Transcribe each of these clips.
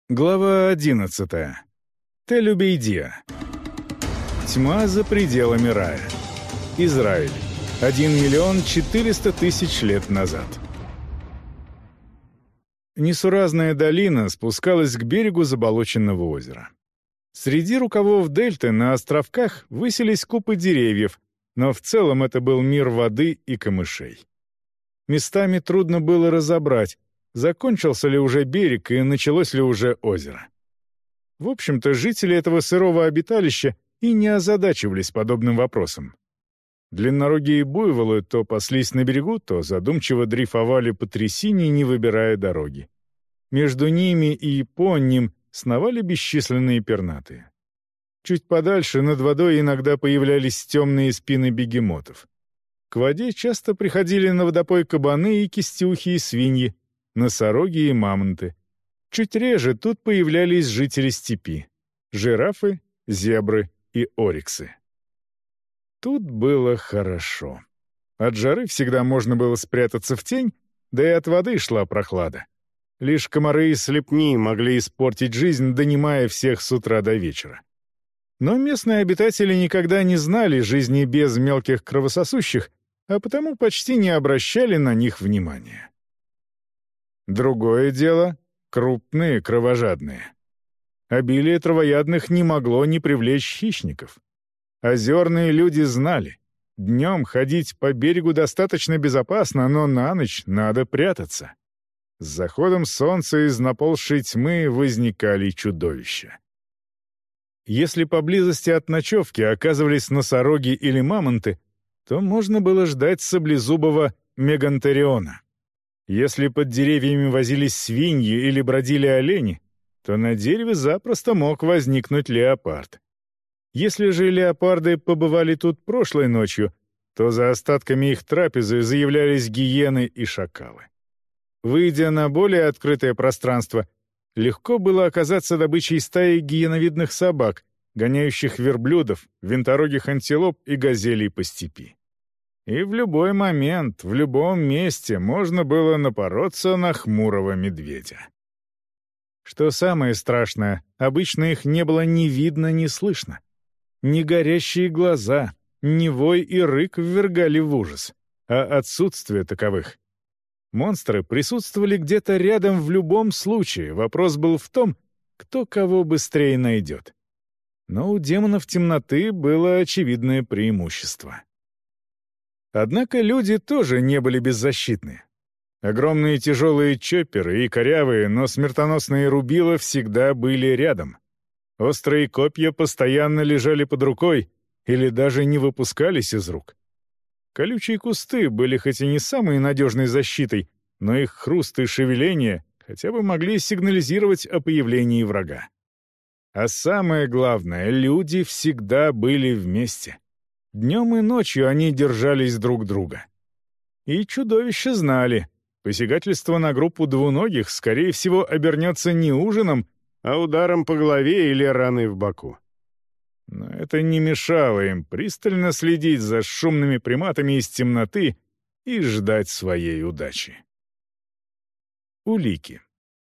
Глава 11. Тель-Убейдия. Тьма за пределами рая. Израиль. 1 400 000 лет назад. Несуразная долина спускалась к берегу заболоченного озера. Среди рукавов дельты на островках высились купы деревьев, но в целом это был мир воды и камышей. Местами трудно было разобрать, закончился ли уже берег и началось ли уже озеро. В общем-то, жители этого сырого обиталища и не озадачивались подобным вопросом. Длиннорогие буйволы то паслись на берегу, то задумчиво дрейфовали по трясине, не выбирая дороги. Между ними и по ним сновали бесчисленные пернатые. Чуть подальше над водой иногда появлялись темные спины бегемотов. К воде часто приходили на водопой кабаны и кистюхи и свиньи, носороги и мамонты. Чуть реже тут появлялись жители степи — жирафы, зебры и ориксы. Тут было хорошо. От жары всегда можно было спрятаться в тень, да и от воды шла прохлада. Лишь комары и слепни могли испортить жизнь, донимая всех с утра до вечера. Но местные обитатели никогда не знали жизни без мелких кровососущих, а потому почти не обращали на них внимания. Другое дело — крупные кровожадные. Обилие травоядных не могло не привлечь хищников. Озерные люди знали, днем ходить по берегу достаточно безопасно, но на ночь надо прятаться. С заходом солнца из наползшей тьмы возникали чудовища. Если поблизости от ночевки оказывались носороги или мамонты, то можно было ждать саблезубого мегантериона. Если под деревьями возились свиньи или бродили олени, то на дереве запросто мог возникнуть леопард. Если же леопарды побывали тут прошлой ночью, то за остатками их трапезы заявлялись гиены и шакалы. Выйдя на более открытое пространство, легко было оказаться добычей стаи гиеновидных собак, гоняющих верблюдов, винторогих антилоп и газелей по степи. И в любой момент, в любом месте можно было напороться на хмурого медведя. Что самое страшное, обычно их не было ни видно, ни слышно. Ни горящие глаза, ни вой и рык ввергали в ужас, а отсутствие таковых. Монстры присутствовали где-то рядом в любом случае, вопрос был в том, кто кого быстрее найдет. Но у демонов темноты было очевидное преимущество. Однако люди тоже не были беззащитны. Огромные тяжелые чопперы и корявые, но смертоносные рубила всегда были рядом. Острые копья постоянно лежали под рукой или даже не выпускались из рук. Колючие кусты были хоть и не самой надежной защитой, но их хруст и шевеление хотя бы могли сигнализировать о появлении врага. А самое главное, люди всегда были вместе. Днем и ночью они держались друг друга. И чудовища знали, посягательство на группу двуногих, скорее всего, обернется не ужином, а ударом по голове или раной в боку. Но это не мешало им пристально следить за шумными приматами из темноты и ждать своей удачи. Улики.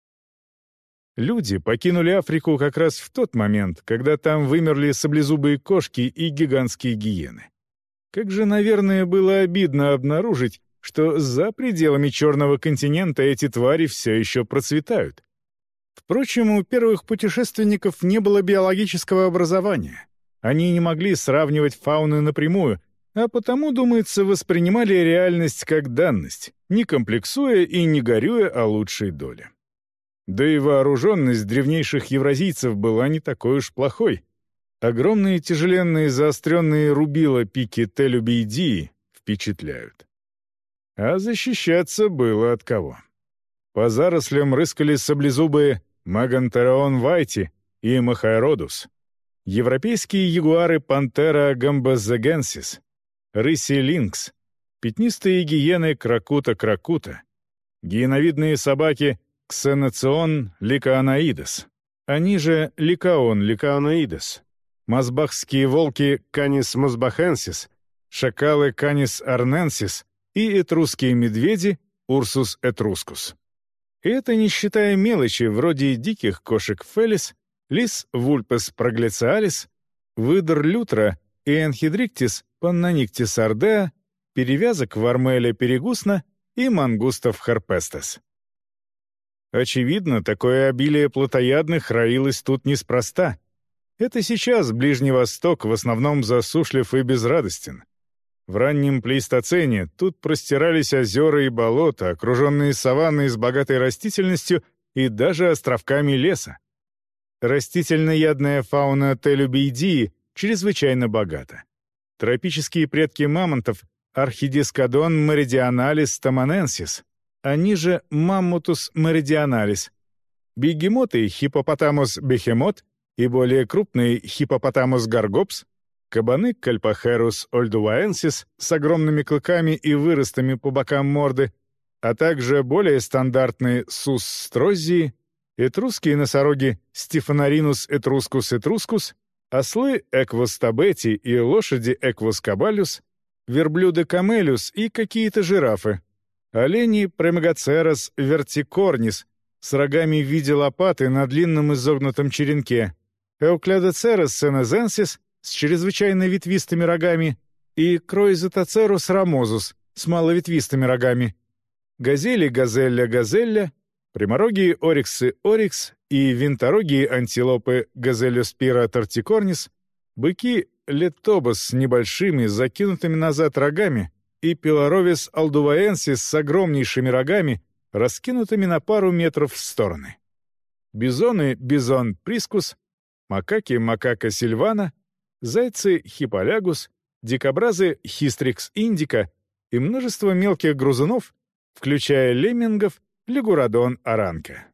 Люди покинули Африку как раз в тот момент, когда там вымерли саблезубые кошки и гигантские гиены. Как же, наверное, было обидно обнаружить, что за пределами Черного континента эти твари все еще процветают. Впрочем, у первых путешественников не было биологического образования. Они не могли сравнивать фауны напрямую, а потому, думается, воспринимали реальность как данность, не комплексуя и не горюя о лучшей доле. Да и вооруженность древнейших евразийцев была не такой уж плохой. Огромные тяжеленные заостренные рубила пики Тель-Убейдии впечатляют. А защищаться было от кого. По зарослям рыскали саблезубые Магантереон вайти и Махаэродус, европейские ягуары Пантера гамбазагенсис, рыси линкс, пятнистые гиены кракута, гиеновидные собаки Ксеноцион ликаонаидес, они же ликаон ликаонаидес, мазбахские волки Канис мазбахенсис, шакалы Канис арненсис и этрусские медведи Урсус этрускус. И это не считая мелочи вроде диких кошек Фелис, лис Вульпес проглициалис, выдр лютра и энхидриктис паннониктис ардеа, перевязок Вармеля перегусна и мангустов харпестес. Очевидно, такое обилие плотоядных роилось тут неспроста. Это сейчас Ближний Восток в основном засушлив и безрадостен. В раннем плейстоцене тут простирались озера и болота, окруженные саванной с богатой растительностью и даже островками леса. Растительноядная фауна Телюбейдии чрезвычайно богата. Тропические предки мамонтов — Архидискодон меридионалис таманенсис, они же Маммутус меридионалис, бегемоты Хиппопотамус бехемот и более крупный Хиппопотамус гаргопс, кабаны Кальпахерус ольдуваенсис с огромными клыками и выростами по бокам морды, а также более стандартные Сус строзии, этрусские носороги Стефаноринус этрускус этрускус, ослы Эквус табети и лошади Эквус кабалюс, верблюды камелюс и какие-то жирафы, олени Премегацерос вертикорнис с рогами в виде лопаты на длинном изогнутом черенке, Эуклядоцерос сенезенсис с чрезвычайно ветвистыми рогами и Кроизотоцерус рамозус с маловетвистыми рогами, газели газелля газелля, пряморогие ориксы орикс и винторогие антилопы газеллюспира тортикорнис, быки летобос с небольшими закинутыми назад рогами и пилоровис алдуваенсис с огромнейшими рогами, раскинутыми на пару метров в стороны. Бизоны бизон прискус, макаки макака сильвана, зайцы хиполягус, дикобразы хистрикс индика и множество мелких грызунов, включая леммингов лигурадон аранка.